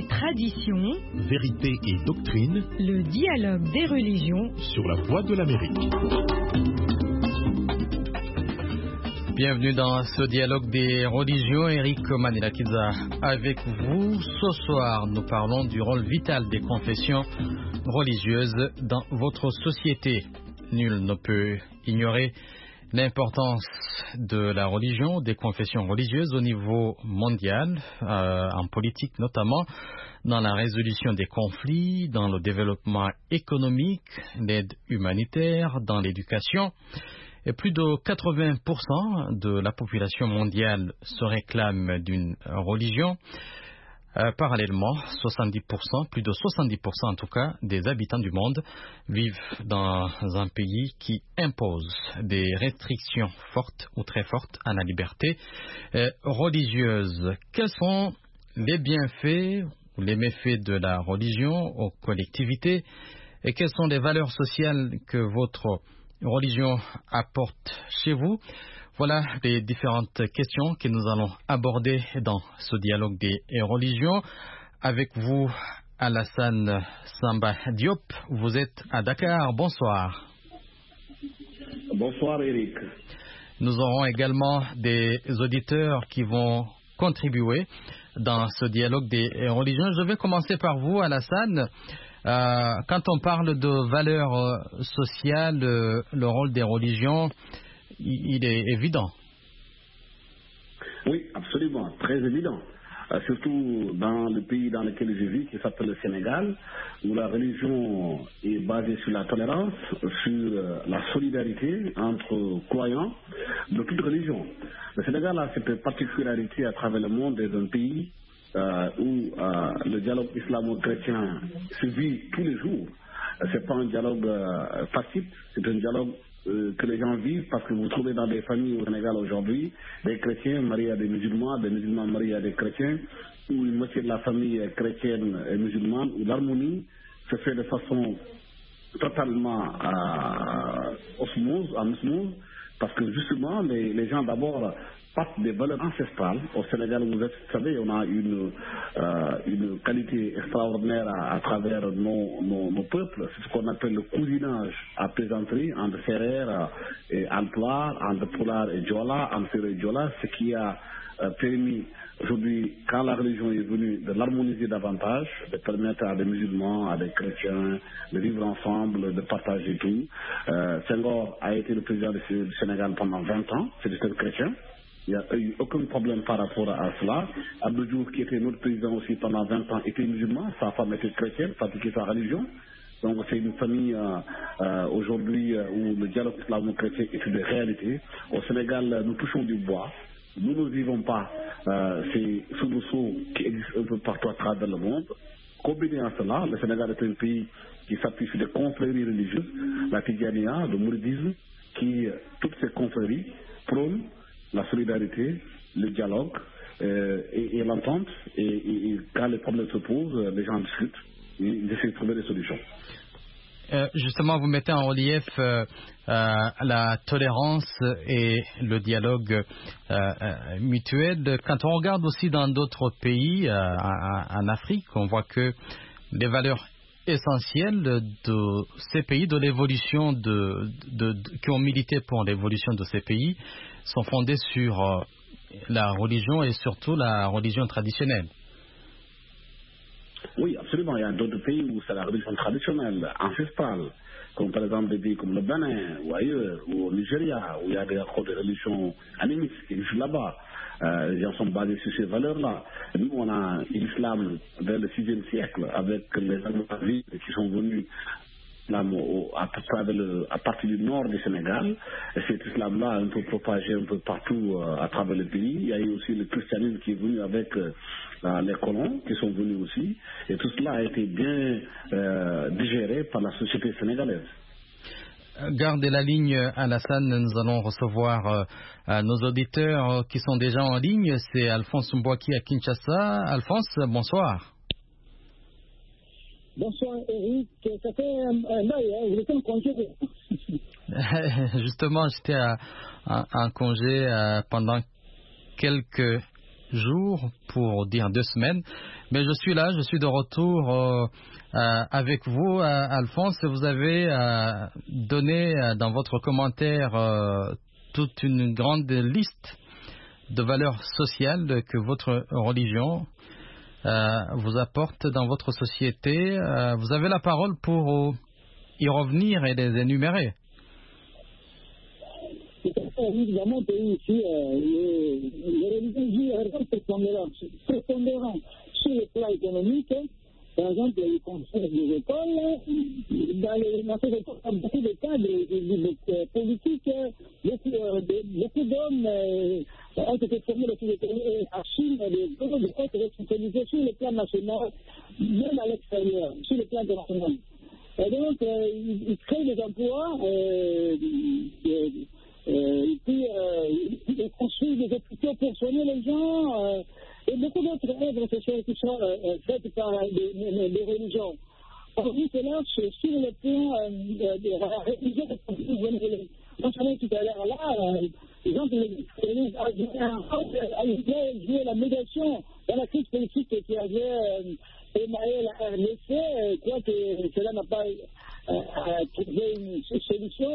traditions, vérité et doctrine, le dialogue des religions sur la voie de l'Amérique. Bienvenue dans ce dialogue des religions. Eric Manila-Kiza avec vous. Ce soir, nous parlons du rôle vital des confessions religieuses dans votre société. Nul ne peut ignorer l'importance de la religion, des confessions religieuses au niveau mondial, en politique notamment, dans la résolution des conflits, dans le développement économique, l'aide humanitaire, dans l'éducation. Et plus de 80% de la population mondiale se réclame d'une religion. Parallèlement, 70%, plus de 70% en tout cas, des habitants du monde vivent dans un pays qui impose des restrictions fortes ou très fortes à la liberté religieuse. Quels sont les bienfaits ou les méfaits de la religion aux collectivités et quelles sont les valeurs sociales que votre religion apporte chez vous? Voilà les différentes questions que nous allons aborder dans ce dialogue des religions. Avec vous, Alassane Samba Diop, vous êtes à Dakar. Bonsoir. Bonsoir Eric. Nous aurons également des auditeurs qui vont contribuer dans ce dialogue des religions. Je vais commencer par vous, Alassane. Quand on parle de valeurs sociales, le rôle des religions, il est évident. Oui, absolument, très évident. Surtout dans le pays dans lequel je vis, qui s'appelle le Sénégal, où la religion est basée sur la tolérance, sur la solidarité entre croyants de toute religion. Le Sénégal a cette particularité à travers le monde d'un pays où le dialogue islamo-chrétien se vit tous les jours. Ce n'est pas un dialogue facile, c'est un dialogue que les gens vivent parce que vous trouvez dans des familles au Sénégal aujourd'hui des chrétiens mariés à des musulmans mariés à des chrétiens, où une moitié de la famille est chrétienne et musulmane, où l'harmonie se fait de façon totalement en osmose, parce que justement les gens d'abord partent des valeurs ancestrales. Au Sénégal, vous savez, on a une qualité extraordinaire à travers nos peuples. C'est ce qu'on appelle le cousinage à plaisanterie entre Ferrer et Alpulaar, entre Pulaar et Diola, entre Ferrer et Diola, ce qui a permis aujourd'hui, quand la religion est venue, de l'harmoniser davantage, de permettre à des musulmans, à des chrétiens de vivre ensemble, de partager tout. Senghor a été le président du Sénégal pendant 20 ans, c'est le seul chrétien. Il n'y a eu aucun problème par rapport à cela. Abdou Diouf, qui était notre président aussi pendant 20 ans, était musulman, sa femme était chrétienne, pratiquait sa religion. Donc c'est une famille aujourd'hui où le dialogue islamo-chrétien est une réalité. Au Sénégal, nous touchons du bois. Nous ne vivons pas ces soubresauts qui existent un peu partout à travers le monde. Combiné à cela, le Sénégal est un pays qui s'appuie sur des confréries religieuses, la Tidjaniya, le mouridisme, qui, toutes ces confréries, prônent la solidarité, le dialogue et l'entente. Et quand les problèmes se posent, les gens discutent et ils essaient de trouver des solutions. Justement, vous mettez en relief la tolérance et le dialogue mutuel. Quand on regarde aussi dans d'autres pays, en Afrique, on voit que les valeurs essentielles de ces pays, de l'évolution qui ont milité pour l'évolution de ces pays, sont fondées sur la religion et surtout la religion traditionnelle. Oui, absolument. Il y a d'autres pays où c'est la religion traditionnelle, ancestrale, comme par exemple des pays comme le Bénin ou ailleurs, ou au Nigeria, où il y a des religions animistes qui existent là-bas. Les gens sont basés sur ces valeurs-là. Nous, on a l'islam vers le 6e siècle avec les Almoravides qui sont venus à partir du nord du Sénégal. Et cet islam-là a un peu propagé un peu partout à travers le pays. Il y a eu aussi le christianisme qui est venu avec les colons qui sont venus aussi. Et tout cela a été bien digéré par la société sénégalaise. Gardez la ligne, Alassane. Nous allons recevoir nos auditeurs qui sont déjà en ligne. C'est Alphonse Mbouaki à Kinshasa. Alphonse, bonsoir. Bonsoir Eric, ça fait un bail, vous êtes en congé. Justement, j'étais en congé pendant quelques jours, pour dire 2 semaines. Mais je suis là, je suis de retour avec vous, Alphonse. Vous avez donné dans votre commentaire toute une grande liste de valeurs sociales que votre religion vous apporte dans votre société. Vous avez la parole pour y revenir et les énumérer. Dans mon pays ici, les religions jouent un rôle prépondérant sur le plan économique. Par exemple, ils construisent des écoles. Dans ces écoles, il y a beaucoup de cadres politiques. Beaucoup d'hommes ont été formés dans ces écoles. À Chine, les écoles sont organisées sur le plan national, même à l'extérieur, sur le plan international. Et donc, ils créent des emplois. Et puis, ils construisent des hôpitaux pour soigner les gens. Et beaucoup d'autres œuvres sociales qui sont faites par des religions. Aujourd'hui, cela, c'est sur le plan de la religion de non seulement tout à l'heure là, les gens qui avaient joué la médiation dans la crise politique qui avait émaillé la RDC, quoi que cela n'a pas trouvé une solution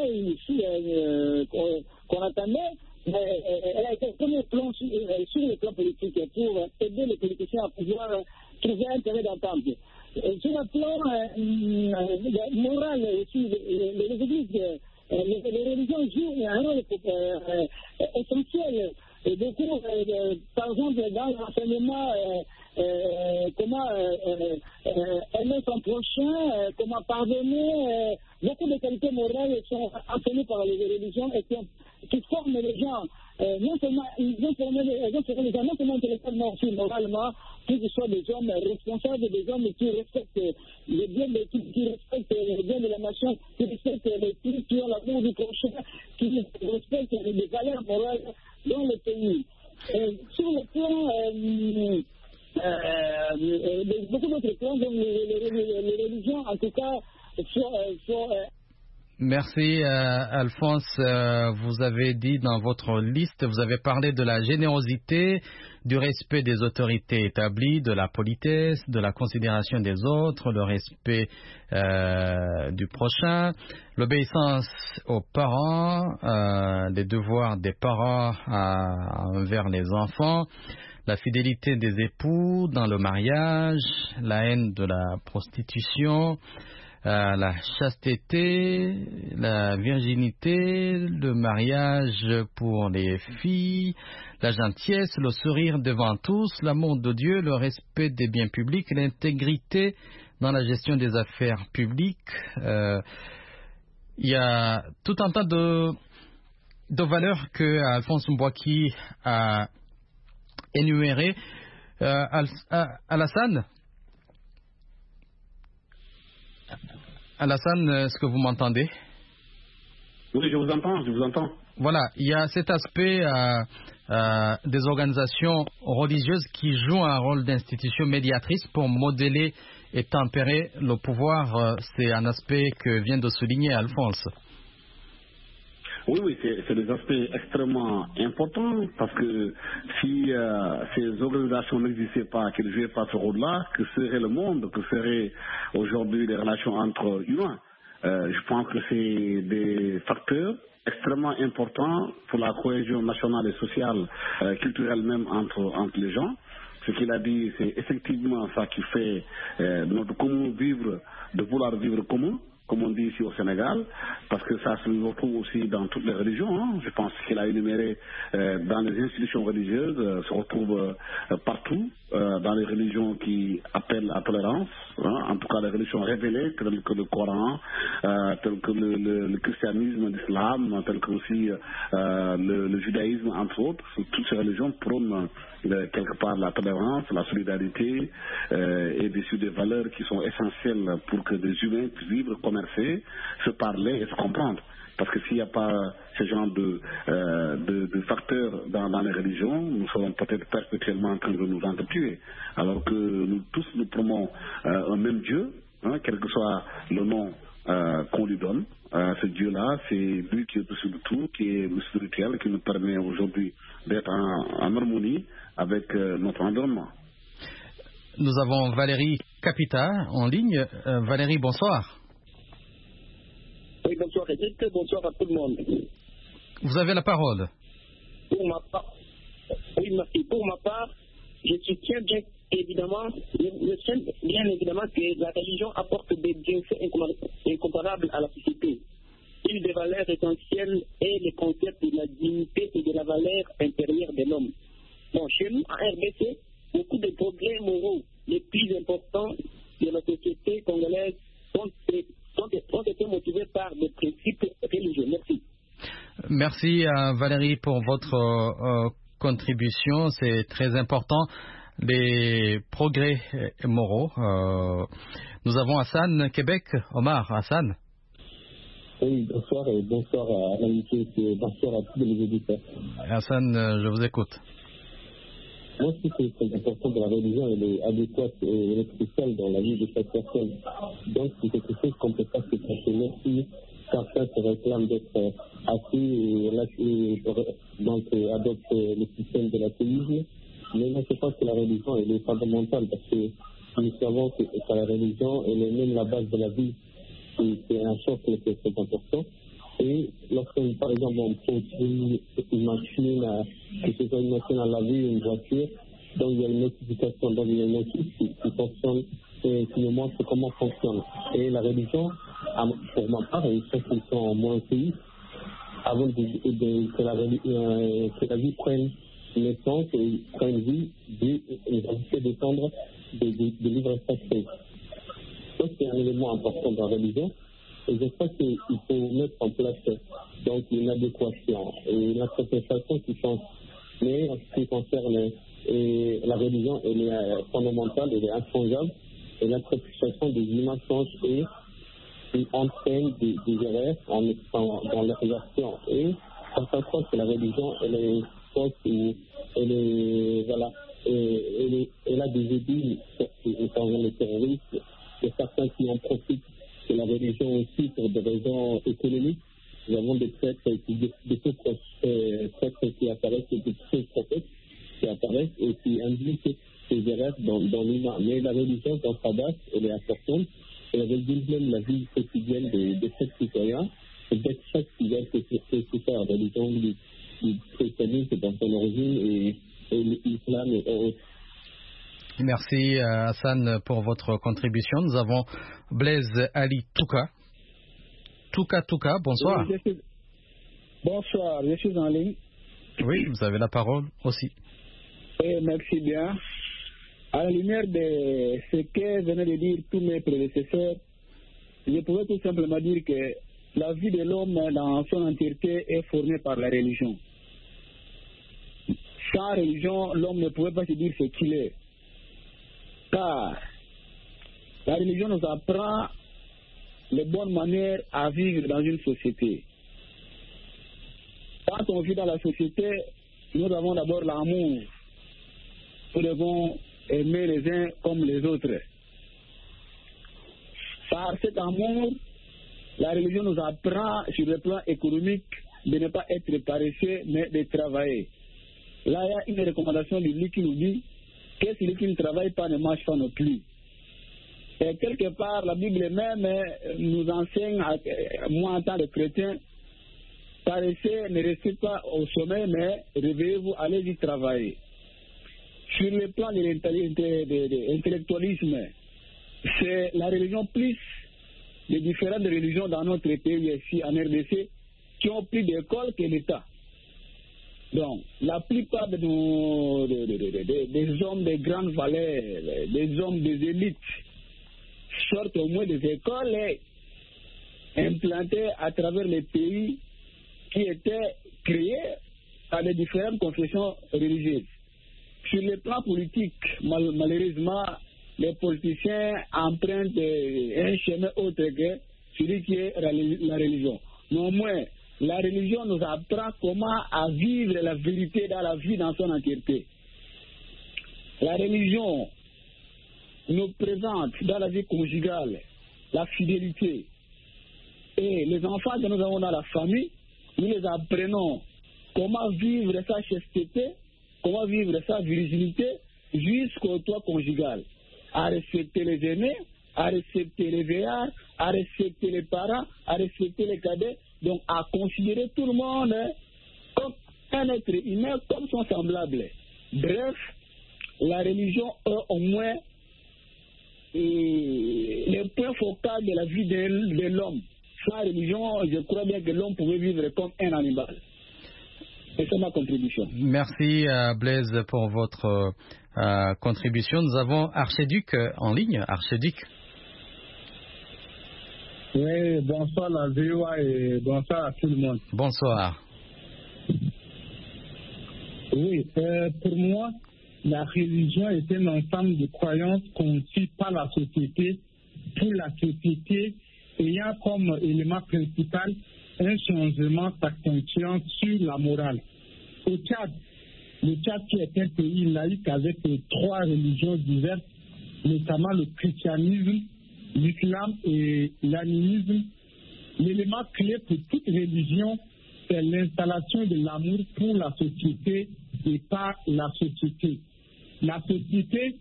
qu'on attendait. Elle a été sur le plan politique pour aider les politiciens à pouvoir trouver un terrain d'entente. Sur le plan moral aussi, les églises, les religions jouent un rôle essentiel. Et beaucoup, par exemple, dans l'enseignement, comment aimer son prochain, comment pardonner, beaucoup de qualités morales sont enseignées par les religions et qui forment les gens. Non seulement ils ont formé les gens, non seulement intellectuellement, aussi moralement, qu'ils soient des hommes responsables, des hommes qui respectent les biens qui respectent les biens de la nation, qui respectent les pays, qui ont l'amour du prochain, qui respectent les valeurs morales dans le pays. Sur le plan beaucoup d'autres plans, donc les religions, en tout cas, sont Merci Alphonse. Vous avez dit dans votre liste, vous avez parlé de la générosité, du respect des autorités établies, de la politesse, de la considération des autres, le respect du prochain, l'obéissance aux parents, les devoirs des parents envers les enfants, la fidélité des époux dans le mariage, la haine de la prostitution, la chasteté, la virginité, le mariage pour les filles, la gentillesse, le sourire devant tous, l'amour de Dieu, le respect des biens publics, l'intégrité dans la gestion des affaires publiques. Il y a tout un tas de valeurs que Alphonse Mbouaki a énumérées. Alassane, est-ce que vous m'entendez? Oui, je vous entends. Voilà, il y a cet aspect des organisations religieuses qui jouent un rôle d'institution médiatrice pour modeler et tempérer le pouvoir. C'est un aspect que vient de souligner Alphonse. Oui, c'est des aspects extrêmement importants parce que si ces organisations n'existaient pas, qu'elles ne jouaient pas ce rôle-là, que serait le monde, que seraient aujourd'hui les relations entre humains? Je pense que c'est des facteurs extrêmement importants pour la cohésion nationale et sociale, culturelle même entre les gens. Ce qu'il a dit, c'est effectivement ça qui fait notre commun vivre, de vouloir vivre commun, comme on dit ici au Sénégal, parce que ça se retrouve aussi dans toutes les religions. Hein. Je pense qu'il a énuméré dans les institutions religieuses, se retrouve partout, dans les religions qui appellent à tolérance, hein. En tout cas les religions révélées, telles que le Coran, telles que le christianisme, l'islam, telles que aussi le judaïsme, entre autres. Toutes ces religions prônent quelque part la tolérance, la solidarité et des valeurs qui sont essentielles pour que des humains puissent vivre, commercer, se parler et se comprendre. Parce que s'il n'y a pas ce genre de facteurs dans les religions, nous serons peut-être perpétuellement en train de nous entretuer. Alors que nous tous nous promouvons un même Dieu, hein, quel que soit le nom qu'on lui donne. Ce Dieu-là, c'est lui qui est au-dessus de tout, qui est le spirituel, qui nous permet aujourd'hui d'être en harmonie avec notre environnement. Nous avons Valérie Capita en ligne. Valérie, bonsoir. Oui, bonsoir Eric, bonsoir à tout le monde. Vous avez la parole. Pour ma part, oui, merci. Pour ma part, je soutiens bien évidemment que la religion apporte des bienfaits incomparables à la société. Une des valeurs essentielles est le concept de la dignité et de la valeur intérieure de l'homme. Bon, chez nous, en RDC, beaucoup de progrès moraux les plus importants de la société congolaise ont été motivés par des principes religieux. Merci. Merci Valérie pour votre contribution. C'est très important, les progrès moraux. Nous avons Hassan, Québec. Omar, Hassan. Oui, bonsoir et bonsoir à l'invité et bonsoir à tous les auditeurs. Hassan, je vous écoute. Moi, je trouve que c'est très important que la religion elle est adéquate et elle est cruciale dans la vie de chaque personne. Donc, c'est quelque chose qu'on ne peut pas se passer. Même si certains se réclament d'être athées et donc adoptent le système de l'athéisme. Mais moi, je pense que la religion elle est fondamentale parce que nous savons que la religion elle est même la base de la vie. C'est un socle qui est très important. Et lorsque, par exemple, on produit une machine, que ce soit une machine à laver ou une voiture, donc il y a une notification, donc il y a une notice qui fonctionne et qui nous montre comment fonctionne. Et la religion, pour ma part, et ceux qui sont moins pays, avant que la vie prenne naissance et prenne vie, Dieu nous a fait descendre des livres sacrés. Donc c'est un élément important dans la religion. Et je crois qu'il faut mettre en place donc une adéquation et l'interprétation qui change. Mais en ce qui concerne la religion, elle est fondamentale, elle est inchangeable. Et l'interprétation des images change et entraîne des erreurs dans leurs actions. Et certains croient que la religion, elle est fausse ou elle est, voilà, elle a des idées dans le terrorisme. Il y a certains qui en profitent de la religion aussi pour des raisons économiques. Nous avons des prêtres qui apparaissent, des faux prophètes qui apparaissent et qui indiquent ces erreurs dans l'humain. Mais la religion, dans sa base, elle est importante. Elle régule même la vie quotidienne de chaque citoyen. Et de chaque citoyen, c'est ça, la religion du christianisme dans son origine et l'islam et autres. Merci Hassan pour votre contribution. Nous avons Blaise Ali Touka. Touka, bonsoir. Oui, bonsoir, je suis en ligne. Oui, vous avez la parole aussi. Oui, merci bien. À la lumière de ce que venaient de dire tous mes prédécesseurs, je pourrais tout simplement dire que la vie de l'homme dans son entièreté est formée par la religion. Sans religion, l'homme ne pouvait pas se dire ce qu'il est. Car la religion nous apprend les bonnes manières à vivre dans une société. Quand on vit dans la société, nous avons d'abord l'amour. Nous devons aimer les uns comme les autres. Par cet amour, la religion nous apprend sur le plan économique de ne pas être paresseux, mais de travailler. Là, il y a une recommandation du livre qui nous dit que celui qui ne travaille pas ne marche pas non plus. Et quelque part, la Bible même nous enseigne, moi en tant que chrétien, paressez, ne restez pas au sommet, mais réveillez-vous, allez-y travailler. Sur le plan de l'intellectualisme, c'est la religion plus les différentes religions dans notre pays ici en RDC qui ont plus d'école que l'État. Donc, la plupart des hommes de grande valeur, des hommes des élites, sortent au moins des écoles implantées à travers les pays qui étaient créés par les différentes confessions religieuses. Sur le plan politique, malheureusement, les politiciens empruntent un chemin autre que celui qui est la religion. Néanmoins, la religion nous apprend comment à vivre la vérité dans la vie dans son entièreté. La religion nous présente dans la vie conjugale la fidélité, Et les enfants que nous avons dans la famille, nous les apprenons comment vivre sa chasteté, comment vivre sa virginité jusqu'au toit conjugal. À respecter les aînés, à respecter les vieillards, à respecter les parents, à respecter les cadets, donc à considérer tout le monde comme un être humain, comme son semblable. Bref, la religion est au moins le point focal de la vie de l'homme. Sans religion, je crois bien que l'homme pouvait vivre comme un animal. Et c'est ma contribution. Merci Blaise pour votre contribution. Nous avons Archiduc en ligne. Archiduc. Oui, bonsoir la VOA et bonsoir à tout le monde. Bonsoir. Oui, pour moi, la religion est un ensemble de croyances conçues par la société, pour la société, ayant comme élément principal un changement s'accentuant sur la morale. Au Tchad, le Tchad qui est un pays laïque avec 3 religions diverses, notamment le christianisme, l'islam et l'animisme, l'élément clé pour toute religion, c'est l'installation de l'amour pour la société et par la société. La société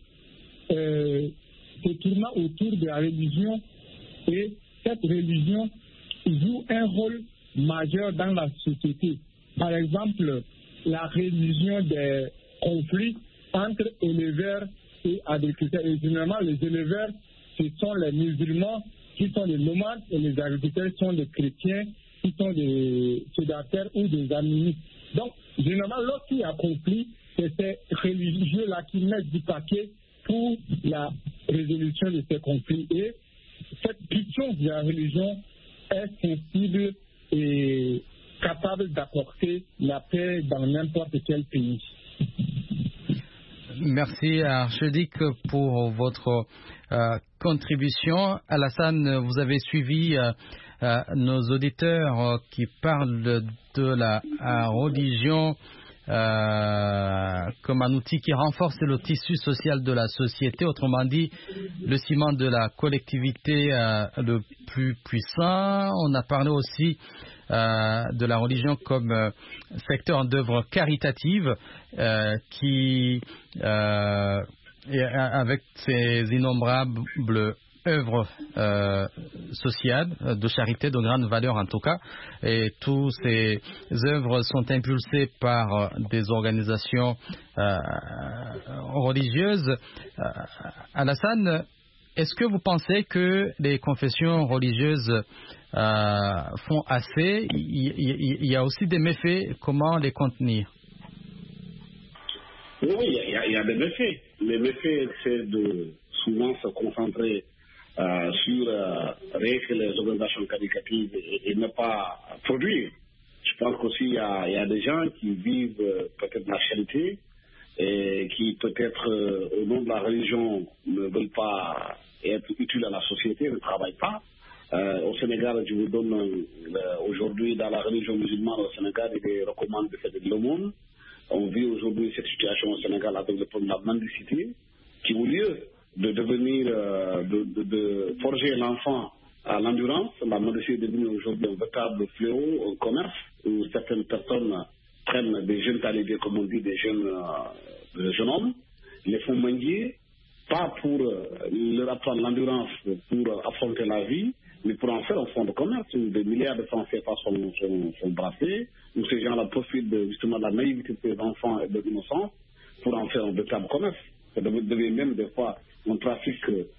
se tournant autour de la religion et cette religion joue un rôle majeur dans la société. Par exemple, la religion des conflits entre éleveurs et agriculteurs. Et généralement, les éleveurs, ce sont les musulmans qui sont des nomades et les agriculteurs sont des chrétiens qui sont des sédataires ou des animistes. Donc, généralement, lorsqu'il y a conflit, c'est ces religieux-là qui mettent du paquet pour la résolution de ces conflits. Et cette puissance de la religion est sensible et capable d'apporter la paix dans n'importe quel pays. Merci Archiduc pour votre contribution. Alassane, vous avez suivi nos auditeurs qui parlent de la religion comme un outil qui renforce le tissu social de la société, autrement dit le ciment de la collectivité le plus puissant. On a parlé aussi de la religion comme secteur d'œuvre caritative qui avec ses innombrables œuvres sociales, de charité, de grande valeur en tout cas, et toutes ces œuvres sont impulsées par des organisations religieuses. Alassane, est-ce que vous pensez que les confessions religieuses font assez? Il y a aussi des méfaits, comment les contenir? Oui, il y a des méfaits. Les méfaits, c'est de souvent se concentrer sur réécrire les organisations qualificatives et ne pas produire. Je pense qu'aussi il y a des gens qui vivent peut-être la charité et qui peut-être au nom de la religion ne veulent pas être utiles à la société, ne travaillent pas. Au Sénégal, je vous donne aujourd'hui dans la religion musulmane au Sénégal, il recommande de faire de l'aumône. On vit aujourd'hui cette situation au Sénégal avec le problème de la mendicité qui, au lieu de devenir, de forger l'enfant à l'endurance, la mendicité est devenue aujourd'hui un véritable fléau, un commerce où certaines personnes prennent des jeunes talibés, comme on dit, des jeunes hommes, les font mendier, pas pour leur apprendre l'endurance pour affronter la vie, mais pour en faire un fonds de commerce où des milliards de francs CFA sont brassés, où ces gens-là profitent justement de la naïveté de ces enfants et de l'innocence pour en faire un véritable commerce. Ça devient même des fois un trafic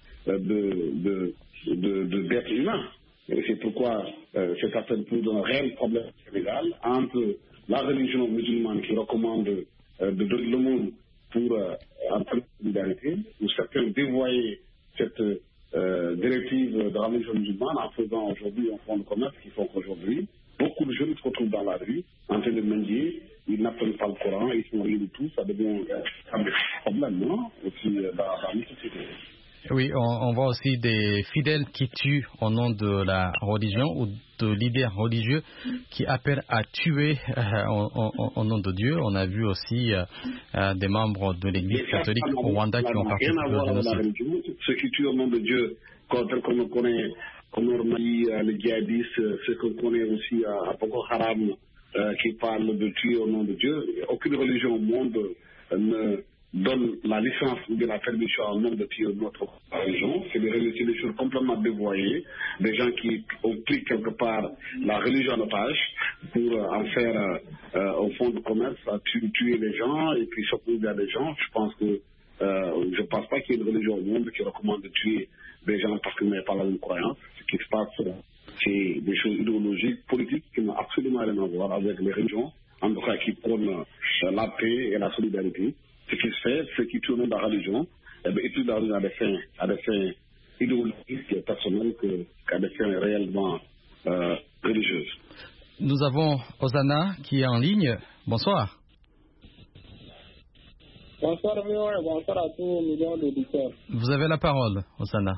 d'êtres humains. Et c'est pourquoi c'est appelé pour un réel problème au Sénégal entre la religion musulmane qui recommande de donner le monde pour entrer en solidarité, où certains dévoyaient cette directive de la religion musulmane en faisant aujourd'hui un fonds de commerce qui font qu'aujourd'hui, beaucoup de jeunes se retrouvent dans la rue en train de mendier, ils n'apprennent pas le Coran, ils sont rien du tout, ça devient un problème, non? Aussi dans notre société. Oui, on voit aussi des fidèles qui tuent au nom de la religion ou de leaders religieux qui appellent à tuer au nom de Dieu. On a vu aussi des membres de l'Église catholique au Rwanda qui ont participé au génocide. Ceux qui tuent au nom de Dieu, tel qu'on le connaît comme on a dit, les djihadistes, ce qu'on connaît aussi à Boko Haram, qui parle de tuer au nom de Dieu. Aucune religion au monde ne donne la licence ou de la permission au nom de tuer notre religion. C'est des choses complètement dévoyées, des gens qui ont pris quelque part la religion en otage pour en faire un fonds de commerce, à tuer les gens et puis s'opposer à des gens. Je pense pas qu'il y ait une religion au monde qui recommande de tuer des gens parce qu'ils n'avaient pas la même croyance. Ce qui se passe, c'est des choses idéologiques, politiques qui n'ont absolument rien à voir avec les religions, en tout cas qui prônent la paix et la solidarité. Ce qui se fait, ceux qui tournent dans la religion, étudient la religion à des fins idéologiques, personnelles, qu'à des fins réellement religieuses. Nous avons Osana qui est en ligne. Bonsoir. Bonsoir, et bonsoir à tous les millions d'auditeurs. Vous avez la parole, Osana.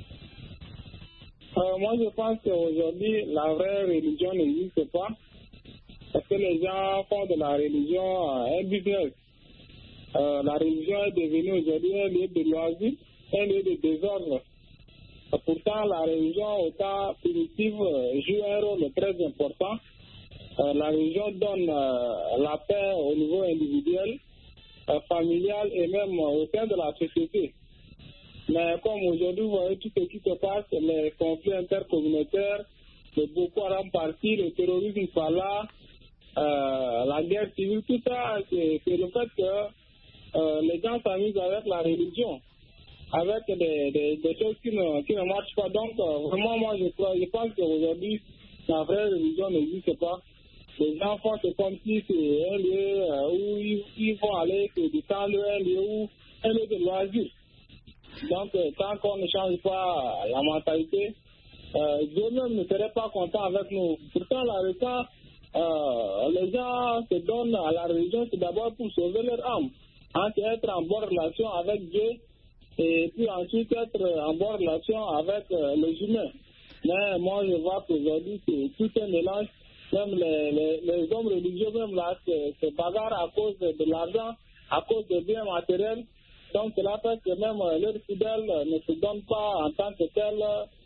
Moi, je pense qu'aujourd'hui, la vraie religion n'existe pas parce que les gens font de la religion un business. La religion est devenue aujourd'hui un lieu de loisir, un lieu de désordre. Pourtant, la religion, au temps primitif, joue un rôle très important. La religion donne la paix au niveau individuel, familial et même au sein de la société. Mais comme aujourd'hui, vous voyez tout ce qui se passe, les conflits intercommunautaires, le Boko Haram parti, le terrorisme par là, la guerre civile, tout ça, c'est le fait que les gens s'amusent avec la religion, avec des choses qui ne marchent pas. Donc, vraiment, moi, je pense qu'aujourd'hui, la vraie religion n'existe pas. Les gens font comme si c'est un lieu où ils vont aller se détendre, un lieu de loisir. Donc, tant qu'on ne change pas la mentalité, Dieu même ne serait pas content avec nous. Pourtant, les gens se donnent à la religion, c'est d'abord pour sauver leur âme. C'est être en bonne relation avec Dieu et puis ensuite être en bonne relation avec les humains. Mais moi, je vois qu'aujourd'hui, c'est tout un mélange. Même les hommes religieux, même là, se bagarrent à cause de l'argent, à cause des biens matériels. Donc, cela fait que même leurs fidèles ne se donnent pas en tant que tels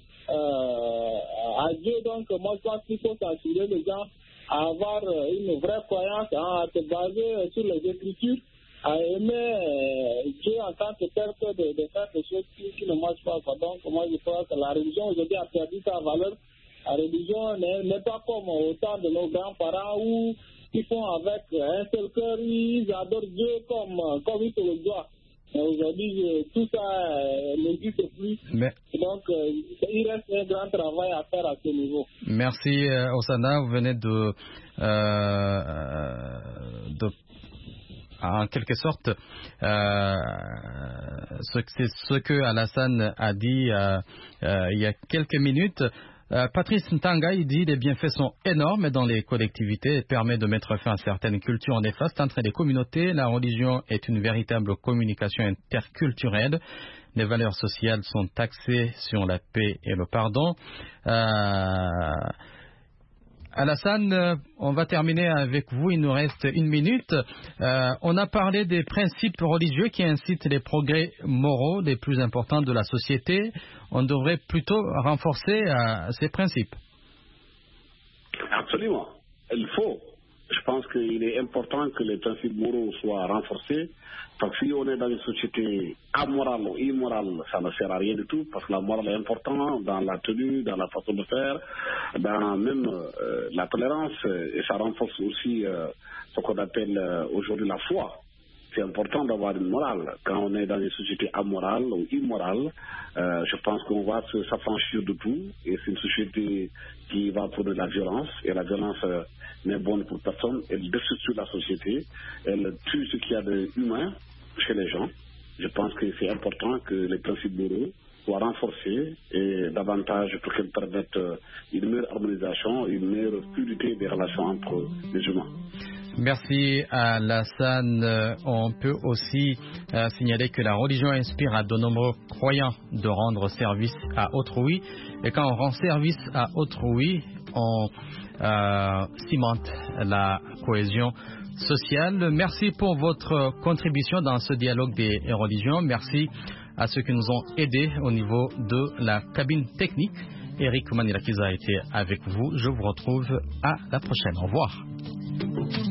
à Dieu. Donc, moi, je pense qu'il faut s'assurer les gens à avoir une vraie croyance, à se baser sur les Écritures, à aimer Dieu en tant que tel que de faire des choses qui ne marchent pas. Donc, moi, je crois que la religion aujourd'hui a perdu sa valeur. La religion n'est pas comme au temps de nos grands-parents où ils font avec un seul cœur, ils adorent Dieu comme ils se le doivent. Mais aujourd'hui, tout ça n'existe plus. Donc, il reste un grand travail à faire à ce niveau. Merci, Osana. Vous venez de en quelque sorte, c'est ce que Alassane a dit il y a quelques minutes. Patrice Ntanga, il dit les bienfaits sont énormes dans les collectivités et permet de mettre fin à certaines cultures néfastes entre les communautés. La religion est une véritable communication interculturelle. Les valeurs sociales sont axées sur la paix et le pardon. Alassane, on va terminer avec vous, il nous reste 1 minute. On a parlé des principes religieux qui incitent les progrès moraux les plus importants de la société. On devrait plutôt renforcer ces principes. Absolument, il faut. Je pense qu'il est important que les principes moraux soient renforcés, parce que si on est dans une société amorale ou immorale, ça ne sert à rien du tout, parce que la morale est importante dans la tenue, dans la façon de faire, dans même la tolérance, et ça renforce aussi ce qu'on appelle aujourd'hui la foi. C'est important d'avoir une morale. Quand on est dans une société amorale ou immorale, je pense qu'on va s'affranchir de tout, et c'est une société qui va pour de la violence, et la violence n'est bonne pour personne. Elle destructure la société, elle tue ce qu'il y a d'humain chez les gens. Je pense que c'est important que les principes moraux soient renforcés et davantage pour qu'elles permettent une meilleure harmonisation, une meilleure fluidité des relations entre les humains. Merci Alassane. On peut aussi signaler que la religion inspire à de nombreux croyants de rendre service à autrui. Et quand on rend service à autrui, on cimente la cohésion sociale. Merci pour votre contribution dans ce dialogue des religions. Merci à ceux qui nous ont aidés au niveau de la cabine technique. Eric Manilakiza a été avec vous. Je vous retrouve à la prochaine. Au revoir.